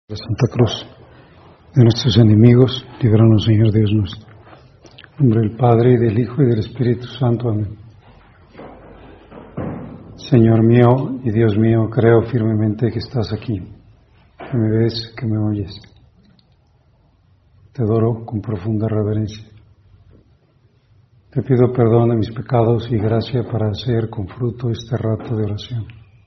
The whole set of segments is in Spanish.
La Santa Cruz de nuestros enemigos, líbranos, Señor Dios nuestro. En nombre del Padre, y del Hijo, y del Espíritu Santo. Amén. Señor mío y Dios mío, creo firmemente que estás aquí, que me ves, que me oyes. Te adoro con profunda reverencia. Te pido perdón de mis pecados y gracia para hacer con fruto este rato de oración.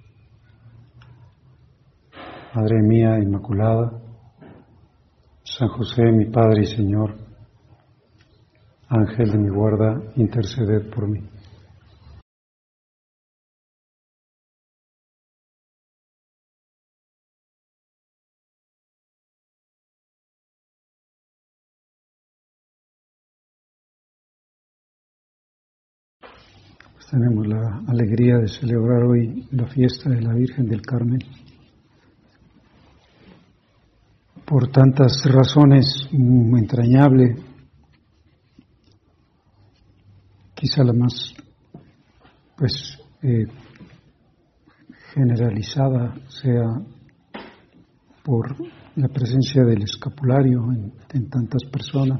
Madre mía Inmaculada, San José, mi Padre y Señor, Ángel de mi guarda, interceded por mí. Pues tenemos la alegría de celebrar hoy la fiesta de la Virgen del Carmen. Por tantas razones entrañable, quizá la más generalizada sea por la presencia del escapulario en tantas personas,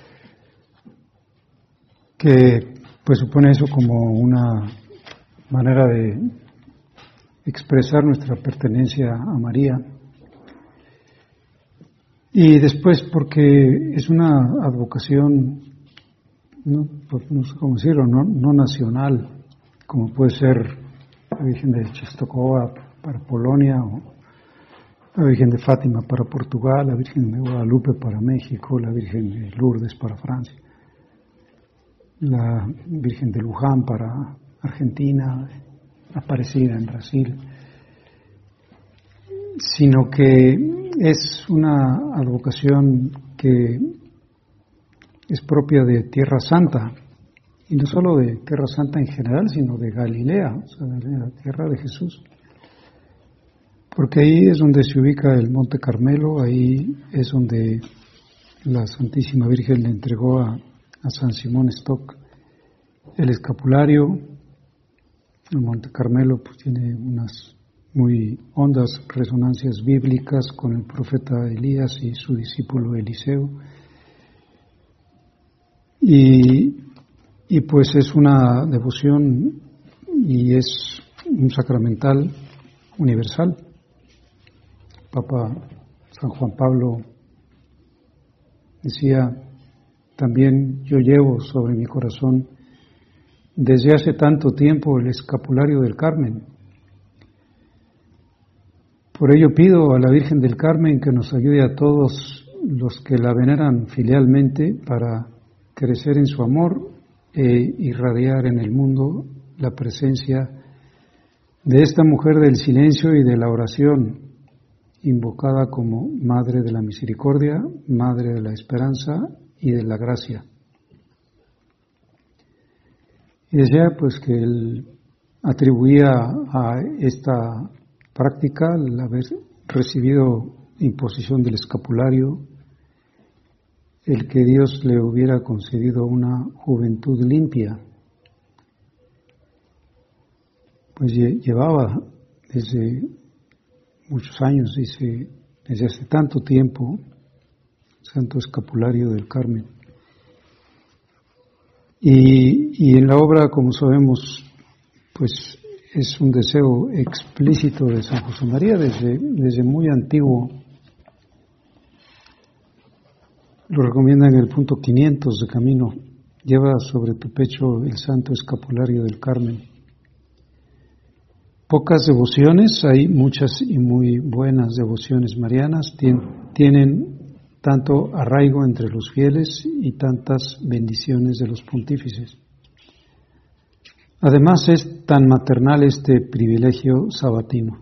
que pues supone eso como una manera de expresar nuestra pertenencia a María. Y después porque es una advocación, no sé cómo decirlo, no nacional, como puede ser la Virgen de Czestochowa para Polonia, o la Virgen de Fátima para Portugal, la Virgen de Guadalupe para México, la Virgen de Lourdes para Francia, la Virgen de Luján para Argentina, Aparecida en Brasil, sino que es una advocación que es propia de Tierra Santa, y no solo de Tierra Santa en general, sino de Galilea, o sea, de la tierra de Jesús. Porque ahí es donde se ubica el Monte Carmelo, ahí es donde la Santísima Virgen le entregó a San Simón Stock el escapulario. El Monte Carmelo pues tiene unas muy hondas resonancias bíblicas con el profeta Elías y su discípulo Eliseo. Y pues es una devoción y es un sacramental universal. Papa San Juan Pablo decía, también yo llevo sobre mi corazón desde hace tanto tiempo el escapulario del Carmen. Por ello pido a la Virgen del Carmen que nos ayude a todos los que la veneran filialmente para crecer en su amor e irradiar en el mundo la presencia de esta mujer del silencio y de la oración, invocada como Madre de la Misericordia, Madre de la Esperanza y de la Gracia. Y decía pues que él atribuía a esta práctica el haber recibido imposición del escapulario, el que Dios le hubiera concedido una juventud limpia, pues llevaba desde muchos años, dice, desde hace tanto tiempo, Santo Escapulario del Carmen. Y en la obra, como sabemos, pues es un deseo explícito de San José María desde muy antiguo. Lo recomienda en el punto 500 de Camino. Lleva sobre tu pecho el Santo Escapulario del Carmen. Pocas devociones, hay muchas y muy buenas devociones marianas, tienen tanto arraigo entre los fieles y tantas bendiciones de los pontífices. Además es tan maternal este privilegio sabatino.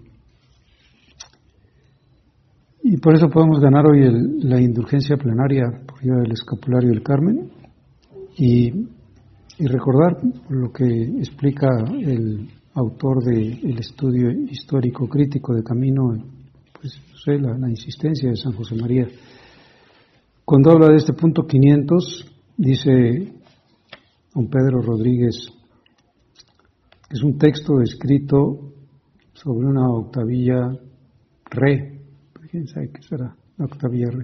Y por eso podemos ganar hoy la indulgencia plenaria por vía del escapulario del Carmen y recordar lo que explica el autor del estudio histórico crítico de Camino, pues la insistencia de San José María. Cuando habla de este punto 500, dice don Pedro Rodríguez, es un texto escrito sobre una octavilla re, quién sabe qué será, Octavierre.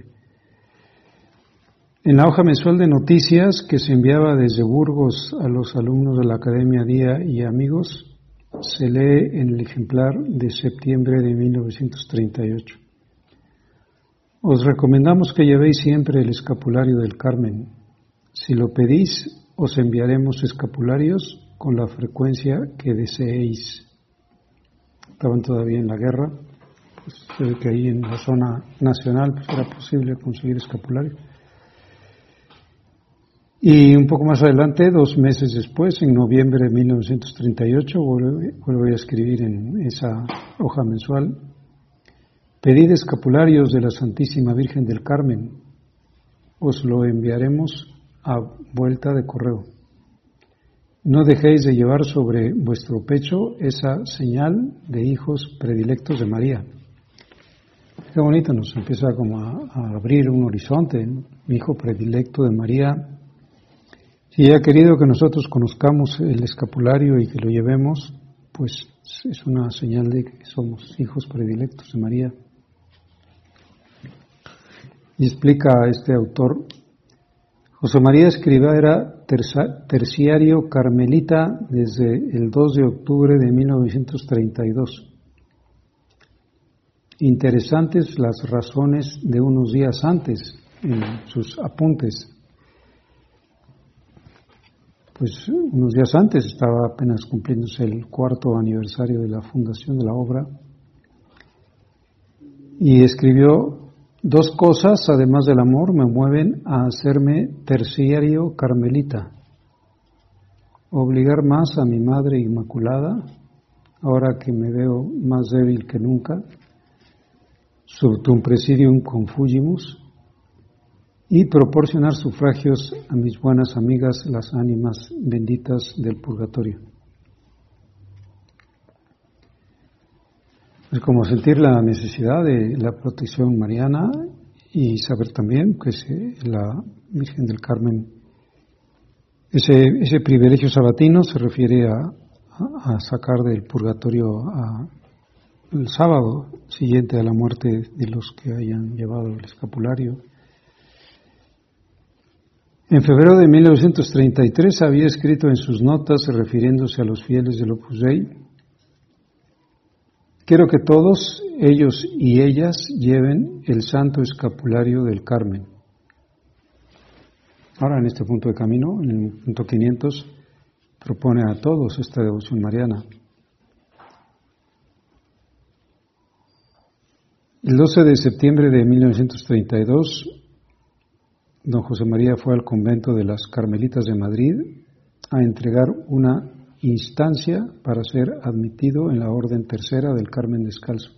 En la hoja mensual de noticias que se enviaba desde Burgos a los alumnos de la Academia Día y Amigos, se lee en el ejemplar de septiembre de 1938. Os recomendamos que llevéis siempre el escapulario del Carmen. Si lo pedís, os enviaremos escapularios con la frecuencia que deseéis. Estaban todavía en la guerra, pues se ve que ahí en la zona nacional pues era posible conseguir escapulario. Y un poco más adelante, 2 meses después, en noviembre de 1938, vuelvo a escribir en esa hoja mensual: pedid escapularios de la Santísima Virgen del Carmen, os lo enviaremos a vuelta de correo. No dejéis de llevar sobre vuestro pecho esa señal de hijos predilectos de María. Qué bonito, nos empieza como a abrir un horizonte, ¿no? Mi hijo predilecto de María. Si ella ha querido que nosotros conozcamos el escapulario y que lo llevemos, pues es una señal de que somos hijos predilectos de María. Y explica a este autor: José María Escrivá era terciario carmelita desde el 2 de octubre de 1932. Interesantes las razones de unos días antes en sus apuntes. Pues unos días antes estaba apenas cumpliéndose el 4º aniversario de la fundación de la obra, y escribió: 2 cosas, además del amor, me mueven a hacerme terciario carmelita. Obligar más a mi Madre Inmaculada, ahora que me veo más débil que nunca, subtum presidium confugimus, y proporcionar sufragios a mis buenas amigas, las ánimas benditas del purgatorio. Es como sentir la necesidad de la protección mariana y saber también que la Virgen del Carmen, ese privilegio sabatino se refiere a sacar del purgatorio el sábado siguiente a la muerte de los que hayan llevado el escapulario. En febrero de 1933 había escrito en sus notas, refiriéndose a los fieles del Opus Dei: quiero que todos ellos y ellas lleven el santo escapulario del Carmen. Ahora, en este punto de camino, en el punto 500, propone a todos esta devoción mariana. El 12 de septiembre de 1932, don José María fue al convento de las Carmelitas de Madrid a entregar una instancia para ser admitido en la Orden Tercera del Carmen Descalzo.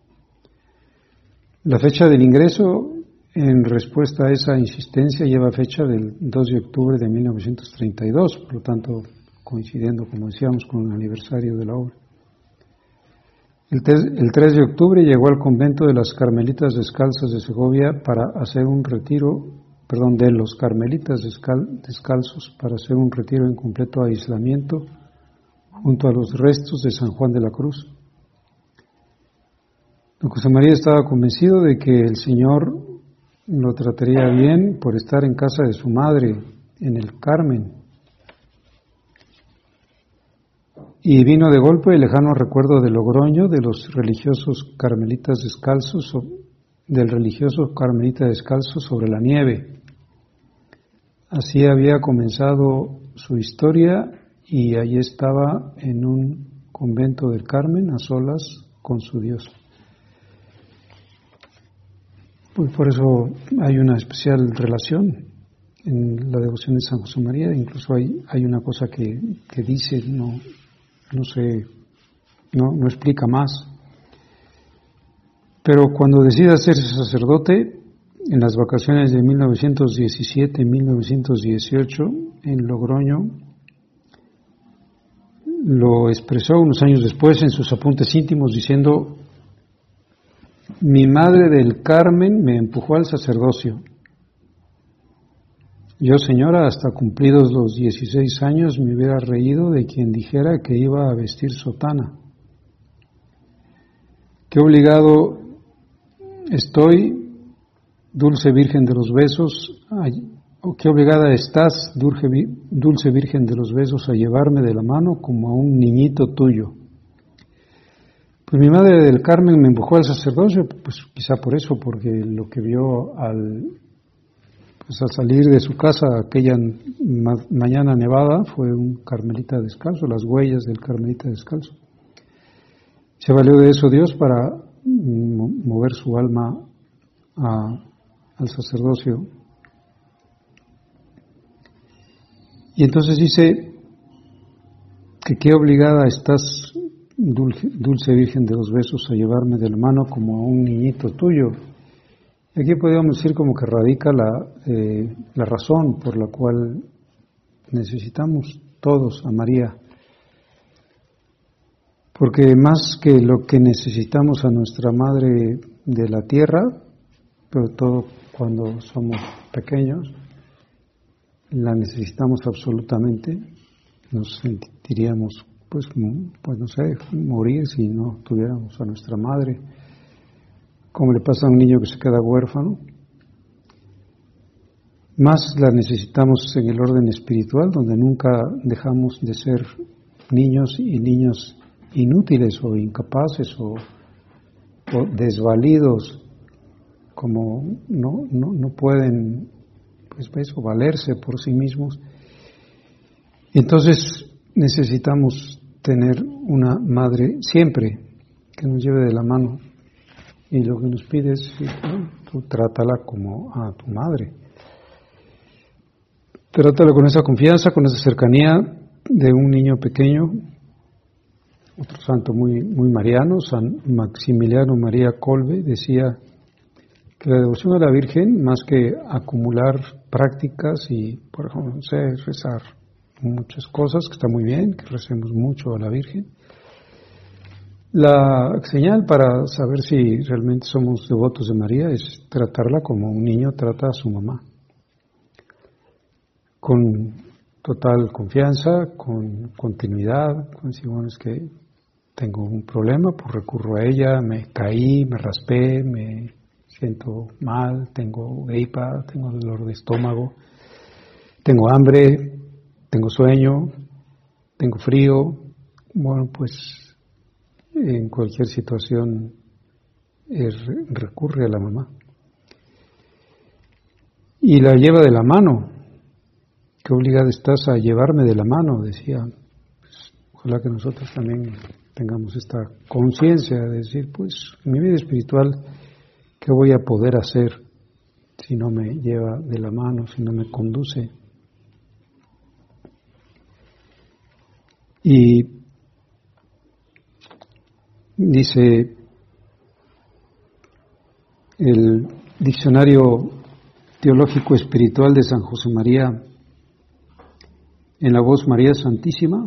La fecha del ingreso, en respuesta a esa insistencia, lleva fecha del 2 de octubre de 1932, por lo tanto coincidiendo, como decíamos, con el aniversario de la obra. El 3 de octubre llegó al convento de las Carmelitas Descalzas de Segovia para hacer un retiro, de los Carmelitas Descalzos para hacer un retiro en completo aislamiento junto a los restos de San Juan de la Cruz. Don José María estaba convencido de que el Señor lo trataría bien por estar en casa de su madre, en el Carmen. Y vino de golpe el lejano recuerdo de Logroño, de los religiosos carmelitas descalzos, del religioso carmelita descalzo sobre la nieve. Así había comenzado su historia, y allí estaba en un convento del Carmen, a solas con su Dios. Pues por eso hay una especial relación en la devoción de San José María. Incluso hay una cosa que dice, no explica más. Pero cuando decide hacerse sacerdote, en las vacaciones de 1917 y 1918, en Logroño, lo expresó unos años después en sus apuntes íntimos diciendo: mi Madre del Carmen me empujó al sacerdocio. Yo, señora, hasta cumplidos los 16 años me hubiera reído de quien dijera que iba a vestir sotana. Qué obligado estoy, dulce Virgen de los besos, qué obligada estás, dulce Virgen de los besos, a llevarme de la mano como a un niñito tuyo. Pues mi madre del Carmen me empujó al sacerdocio, pues quizá por eso, porque lo que vio al salir de su casa aquella mañana nevada fue un carmelita descalzo, las huellas del carmelita descalzo. Se valió de eso Dios para mover su alma al sacerdocio. Y entonces dice que qué obligada estás, dulce Virgen de los besos, a llevarme de la mano como a un niñito tuyo. Aquí podríamos decir como que radica la razón por la cual necesitamos todos a María. Porque más que lo que necesitamos a nuestra Madre de la tierra, pero todo cuando somos pequeños, la necesitamos absolutamente, nos sentiríamos, pues no sé, morir si no tuviéramos a nuestra Madre. Como le pasa a un niño que se queda huérfano, más la necesitamos en el orden espiritual, donde nunca dejamos de ser niños y niños inútiles o incapaces o desvalidos, como no pueden pues valerse por sí mismos. Entonces necesitamos tener una madre siempre que nos lleve de la mano, y lo que nos pide es, tú trátala como a tu madre, trátala con esa confianza, con esa cercanía de un niño pequeño. Otro santo muy mariano, San Maximiliano María Kolbe, decía que la devoción a la Virgen, más que acumular prácticas y, por ejemplo, no sé, rezar muchas cosas, que está muy bien, que recemos mucho a la Virgen, la señal para saber si realmente somos devotos de María es tratarla como un niño trata a su mamá, con total confianza, con continuidad, con decir, bueno, es que tengo un problema, pues recurro a ella, me caí, me raspé, me siento mal, tengo gripa, tengo dolor de estómago, tengo hambre, tengo sueño, tengo frío. Bueno, pues en cualquier situación recurre a la mamá. Y la lleva de la mano. Qué obligada estás a llevarme de la mano, decía. Pues, ojalá que nosotros también tengamos esta conciencia de decir, pues en mi vida espiritual, ¿qué voy a poder hacer si no me lleva de la mano, si no me conduce? Y dice el Diccionario Teológico Espiritual de San José María, en la voz María Santísima,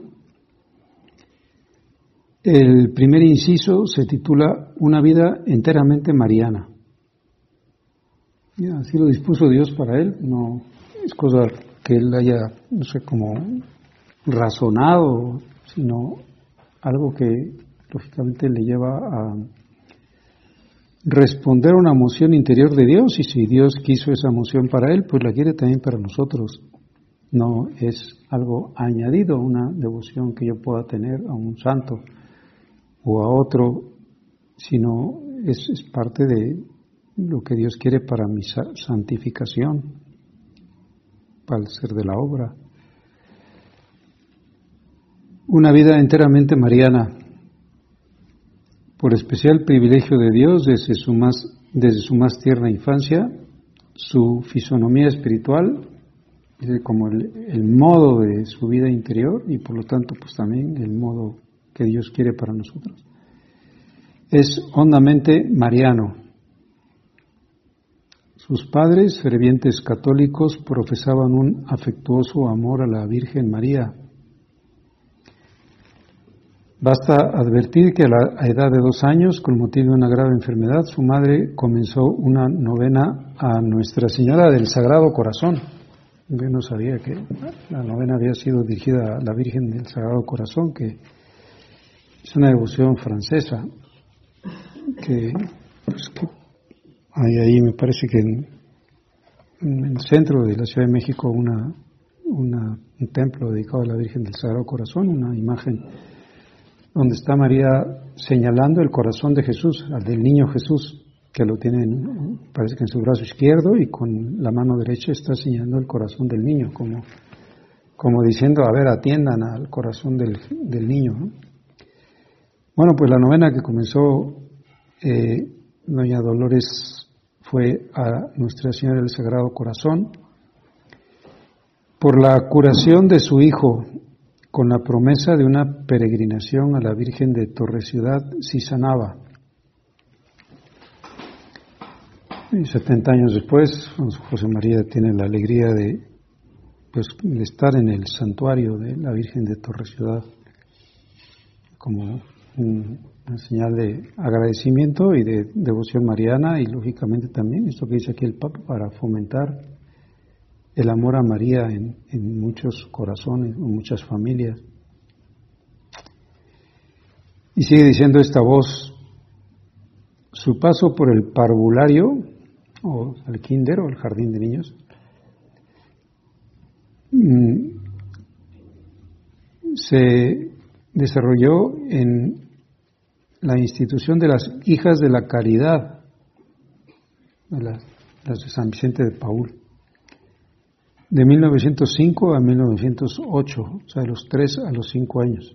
el primer inciso se titula Una vida enteramente mariana. Ya, así lo dispuso Dios para él, no es cosa que él haya, no sé, como razonado, sino algo que lógicamente le lleva a responder a una emoción interior de Dios, y si Dios quiso esa emoción para él, pues la quiere también para nosotros. No es algo añadido, una devoción que yo pueda tener a un santo o a otro, sino es parte de lo que Dios quiere para mi santificación, para el ser de la obra. Una vida enteramente mariana, por especial privilegio de Dios desde su más tierna infancia, su fisonomía espiritual, como el modo de su vida interior, y por lo tanto pues también el modo que Dios quiere para nosotros, es hondamente mariano. Sus padres, fervientes católicos, profesaban un afectuoso amor a la Virgen María. Basta advertir que a la edad de 2 años, con motivo de una grave enfermedad, su madre comenzó una novena a Nuestra Señora del Sagrado Corazón. Yo no sabía que la novena había sido dirigida a la Virgen del Sagrado Corazón, que es una devoción francesa que Hay ahí, me parece que en el centro de la Ciudad de México, un templo dedicado a la Virgen del Sagrado Corazón, una imagen donde está María señalando el corazón de Jesús, al del niño Jesús, que lo tiene, parece que en su brazo izquierdo, y con la mano derecha está señalando el corazón del niño, como diciendo, a ver, atiendan al corazón del niño, ¿no? Bueno, pues la novena que comenzó doña Dolores fue a Nuestra Señora del Sagrado Corazón por la curación de su hijo, con la promesa de una peregrinación a la Virgen de Torre-Ciudad si sanaba. Y 70 años después, José María tiene la alegría de estar en el santuario de la Virgen de Torre-Ciudad como una señal de agradecimiento y de devoción mariana, y lógicamente también esto que dice aquí el Papa, para fomentar el amor a María en muchos corazones, en muchas familias. Y sigue diciendo esta voz: su paso por el parvulario, o el kinder, o el jardín de niños, se desarrolló en la institución de las Hijas de la Caridad, las de San Vicente de Paúl, de 1905 a 1908, o sea, de los 3 a los 5 años.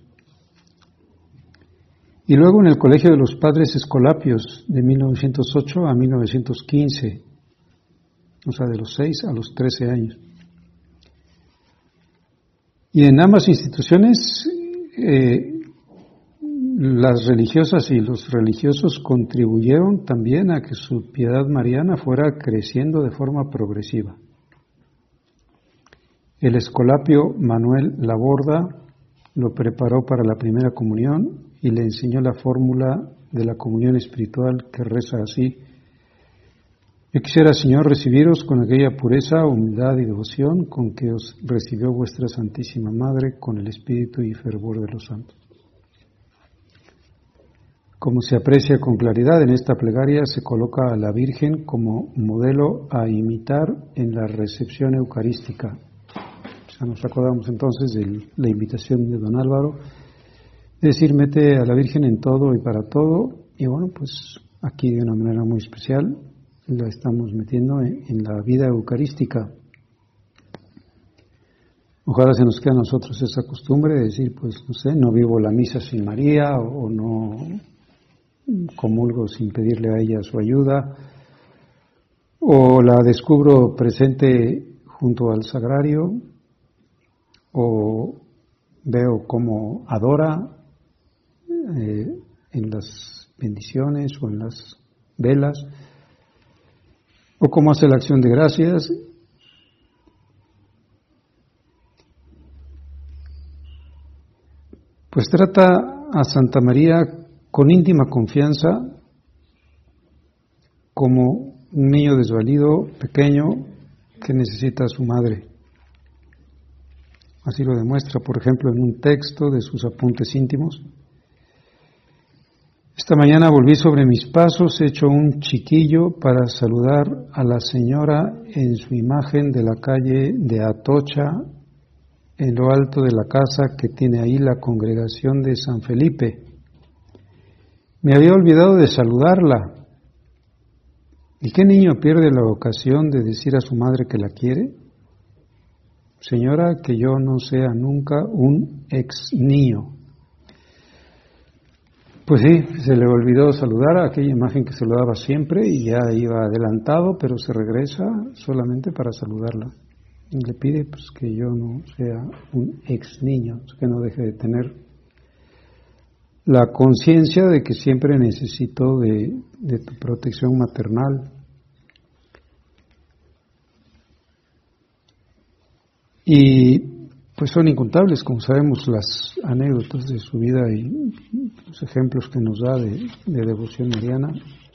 Y luego en el Colegio de los Padres Escolapios, de 1908 a 1915, o sea, de los 6 a los 13 años. Y en ambas instituciones, las religiosas y los religiosos contribuyeron también a que su piedad mariana fuera creciendo de forma progresiva. El Escolapio Manuel Laborda lo preparó para la primera comunión y le enseñó la fórmula de la comunión espiritual, que reza así: yo quisiera, Señor, recibiros con aquella pureza, humildad y devoción con que os recibió vuestra Santísima Madre, con el espíritu y fervor de los santos. Como se aprecia con claridad en esta plegaria, se coloca a la Virgen como modelo a imitar en la recepción eucarística. Ya nos acordamos entonces de la invitación de don Álvaro, es decir, mete a la Virgen en todo y para todo, y bueno, pues aquí de una manera muy especial la estamos metiendo en la vida eucarística. Ojalá se nos quede a nosotros esa costumbre de decir, pues no sé, no vivo la misa sin María, o no comulgo sin pedirle a ella su ayuda, o la descubro presente junto al sagrario, o veo cómo adora en las bendiciones o en las velas, o cómo hace la acción de gracias. Pues trata a Santa María con íntima confianza, como un niño desvalido, pequeño, que necesita a su madre. Así lo demuestra, por ejemplo, en un texto de sus apuntes íntimos. Esta mañana volví sobre mis pasos, hecho un chiquillo, para saludar a la señora en su imagen de la calle de Atocha, en lo alto de la casa que tiene ahí la congregación de San Felipe. Me había olvidado de saludarla. ¿Y qué niño pierde la ocasión de decir a su madre que la quiere? Señora, que yo no sea nunca un ex niño. Pues sí, se le olvidó saludar a aquella imagen que saludaba siempre y ya iba adelantado, pero se regresa solamente para saludarla. Y le pide pues que yo no sea un ex niño, que no deje de tener la conciencia de que siempre necesito de tu protección maternal. Y pues son incontables, como sabemos, las anécdotas de su vida y los ejemplos que nos da de devoción mariana.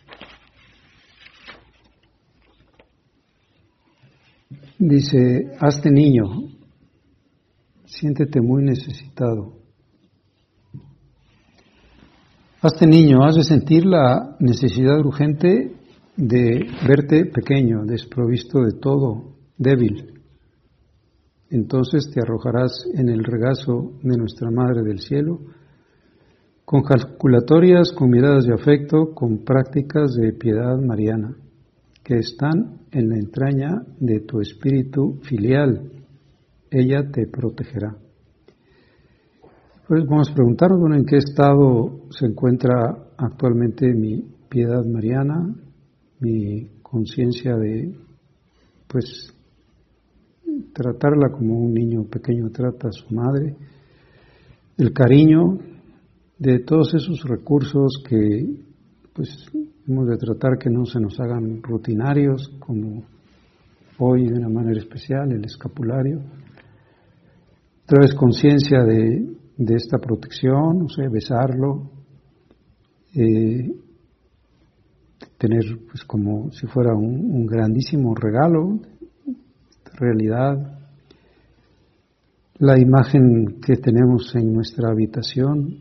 Dice, hazte niño, siéntete muy necesitado. Hazte niño, has de sentir la necesidad urgente de verte pequeño, desprovisto de todo, débil. Entonces te arrojarás en el regazo de nuestra Madre del Cielo, con calculatorias, con miradas de afecto, con prácticas de piedad mariana, que están en la entraña de tu espíritu filial. Ella te protegerá. Pues vamos a preguntarnos, bueno, ¿en qué estado se encuentra actualmente mi piedad mariana, mi conciencia de, pues, tratarla como un niño pequeño trata a su madre, el cariño de todos esos recursos que, pues, hemos de tratar que no se nos hagan rutinarios, como hoy de una manera especial, el escapulario. Otra vez conciencia de esta protección, no sé, besarlo, tener pues como si fuera un grandísimo regalo, realidad, la imagen que tenemos en nuestra habitación,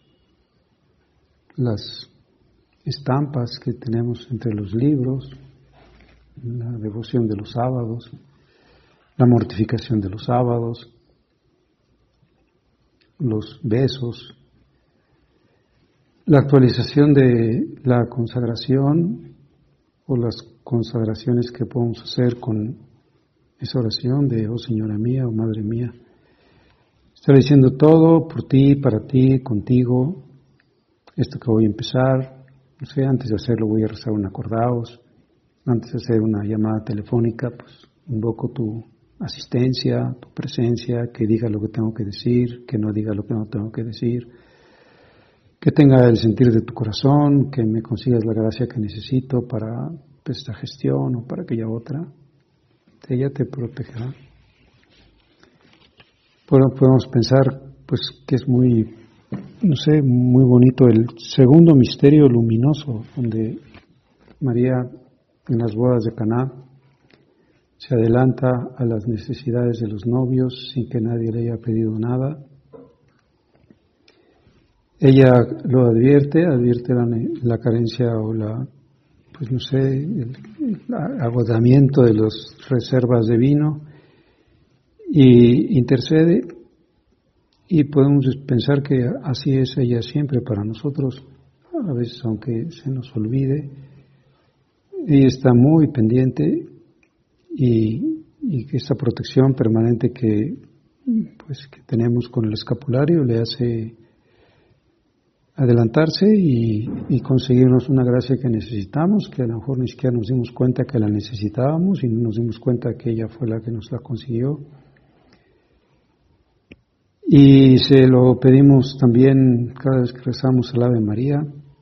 las estampas que tenemos entre los libros, la devoción de los sábados, la mortificación de los sábados, los besos, la actualización de la consagración o las consagraciones que podemos hacer con esa oración de oh Señora mía, oh Madre mía. Estar diciendo todo por ti, para ti, contigo. Esto que voy a empezar, no sé, antes de hacerlo voy a rezar un acordaos, antes de hacer una llamada telefónica, pues invoco tu asistencia, tu presencia, que diga lo que tengo que decir, que no diga lo que no tengo que decir, que tenga el sentir de tu corazón, que me consigas la gracia que necesito para esta gestión o para aquella otra. Ella te protegerá. Bueno, podemos pensar pues que es muy, no sé, muy bonito el segundo misterio luminoso, donde María en las bodas de Caná se adelanta a las necesidades de los novios sin que nadie le haya pedido nada. Ella lo advierte la carencia o la, pues no sé, el agotamiento de las reservas de vino y intercede, y podemos pensar que así es ella siempre para nosotros, a veces aunque se nos olvide, ella está muy pendiente y que esta protección permanente que tenemos con el escapulario le hace adelantarse y conseguirnos una gracia que necesitamos, que a lo mejor ni siquiera nos dimos cuenta que la necesitábamos y no nos dimos cuenta que ella fue la que nos la consiguió. Y se lo pedimos también cada vez que rezamos el Ave María,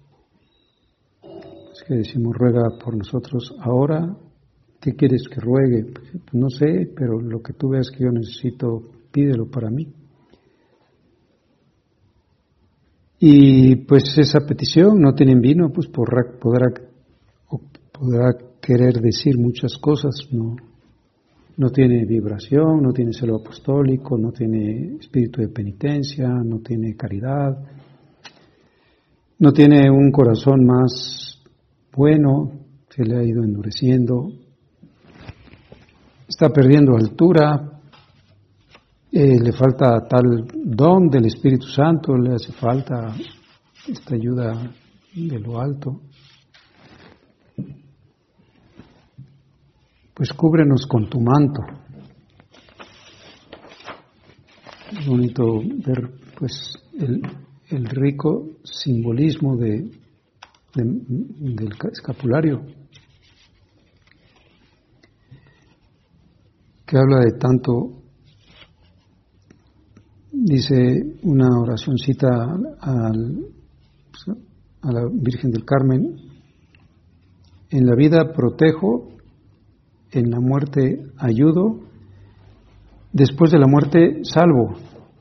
es que decimos ruega por nosotros ahora. ¿Qué quieres que ruegue? Pues, no sé, pero lo que tú veas que yo necesito, pídelo para mí. Y pues esa petición, no tienen vino, pues podrá querer decir muchas cosas, no tiene vibración, no tiene celo apostólico, no tiene espíritu de penitencia, no tiene caridad, no tiene un corazón más bueno, se le ha ido endureciendo, está perdiendo altura, le falta tal don del Espíritu Santo, le hace falta esta ayuda de lo alto. Pues cúbrenos con tu manto. Es bonito ver pues el rico simbolismo del escapulario, que habla de tanto. Dice una oracioncita a la Virgen del Carmen: en la vida protejo, en la muerte ayudo, después de la muerte salvo.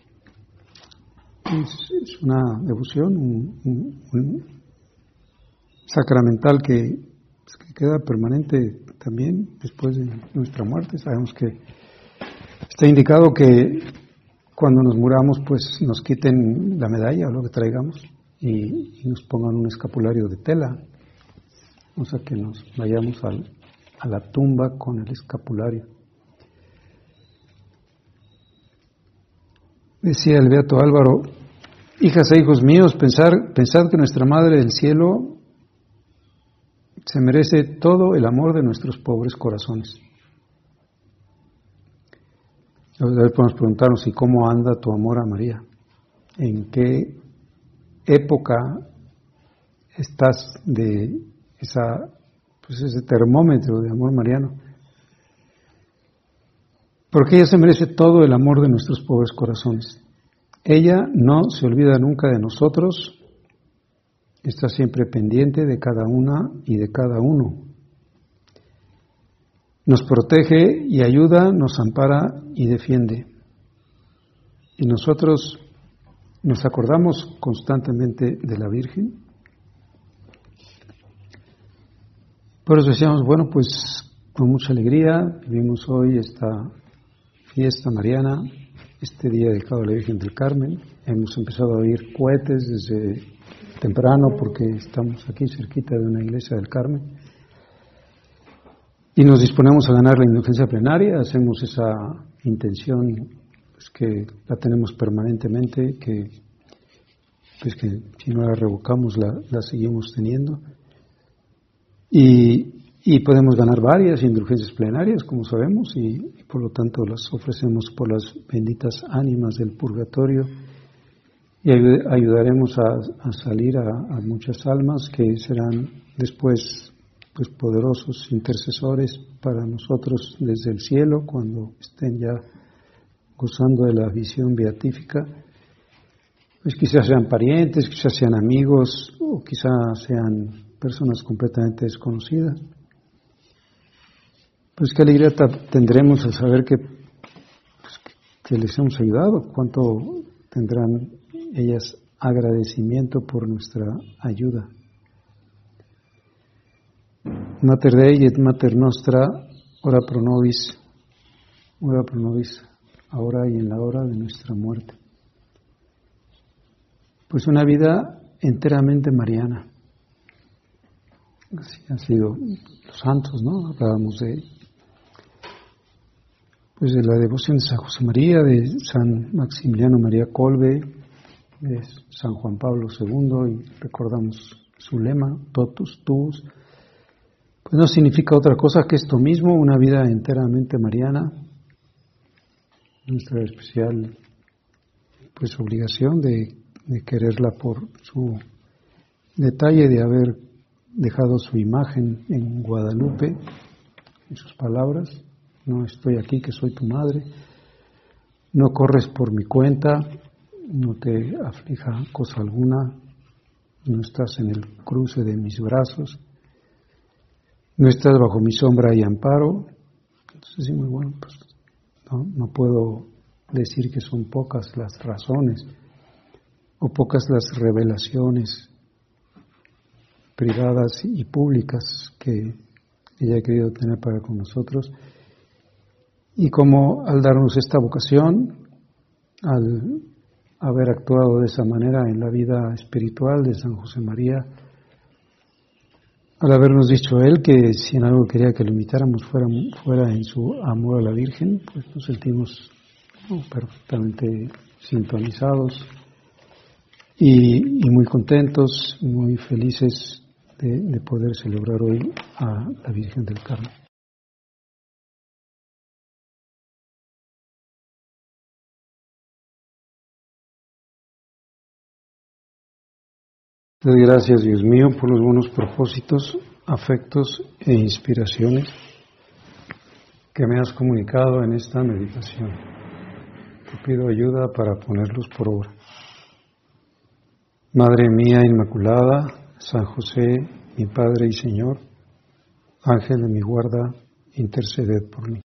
Es una devoción, un sacramental que queda permanente también después de nuestra muerte. Sabemos que está indicado que cuando nos muramos pues nos quiten la medalla o lo que traigamos y nos pongan un escapulario de tela. o sea, que nos vayamos a la tumba con el escapulario. Decía el beato Álvaro: hijas e hijos míos, pensad que nuestra Madre del Cielo se merece todo el amor de nuestros pobres corazones. A ver, podemos preguntarnos: ¿y cómo anda tu amor a María? ¿En qué época estás de ese termómetro de amor mariano? Porque ella se merece todo el amor de nuestros pobres corazones. Ella no se olvida nunca de nosotros, está siempre pendiente de cada una y de cada uno. Nos protege y ayuda, nos ampara y defiende. Y nosotros nos acordamos constantemente de la Virgen. Por eso decíamos, bueno, pues con mucha alegría vivimos hoy esta fiesta mariana, este día dedicado a la Virgen del Carmen. Hemos empezado a oír cohetes desde temprano porque estamos aquí cerquita de una iglesia del Carmen. Y nos disponemos a ganar la indulgencia plenaria, hacemos esa intención pues, que la tenemos permanentemente, que si no la revocamos la seguimos teniendo. Y podemos ganar varias indulgencias plenarias, como sabemos, y por lo tanto las ofrecemos por las benditas ánimas del purgatorio y ayudaremos a salir a muchas almas que serán después pues poderosos intercesores para nosotros desde el cielo cuando estén ya gozando de la visión beatífica. Pues quizás sean parientes, quizás sean amigos o quizás sean personas completamente desconocidas. Pues qué alegría tendremos al saber que les hemos ayudado, cuánto tendrán ellas agradecimiento por nuestra ayuda. Mater Dei et Mater Nostra, ora pro nobis, ahora y en la hora de nuestra muerte. Pues una vida enteramente mariana. Así han sido los santos, ¿no? Hablábamos de la devoción de San José María, de San Maximiliano María Kolbe, de San Juan Pablo II, y recordamos su lema, totus tuus. Pues no significa otra cosa que esto mismo, una vida enteramente mariana. Nuestra especial pues obligación de quererla por su detalle de haber dejado su imagen en Guadalupe, en sus palabras: no estoy aquí, que soy tu madre, no corres por mi cuenta, no te aflija cosa alguna, no estás en el cruce de mis brazos, no estás bajo mi sombra y amparo. Entonces sí, muy bueno, pues no puedo decir que son pocas las razones o pocas las revelaciones privadas y públicas que ella ha querido tener para con nosotros, y como al darnos esta vocación, al haber actuado de esa manera en la vida espiritual de San José María, al habernos dicho él que si en algo quería que lo imitáramos fuera en su amor a la Virgen, pues nos sentimos perfectamente sintonizados y muy contentos, muy felices de poder celebrar hoy a la Virgen del Carmen. Te doy gracias, Dios mío, por los buenos propósitos, afectos e inspiraciones que me has comunicado en esta meditación. Te pido ayuda para ponerlos por obra. Madre mía Inmaculada, San José, mi Padre y Señor, Ángel de mi guarda, interceded por mí.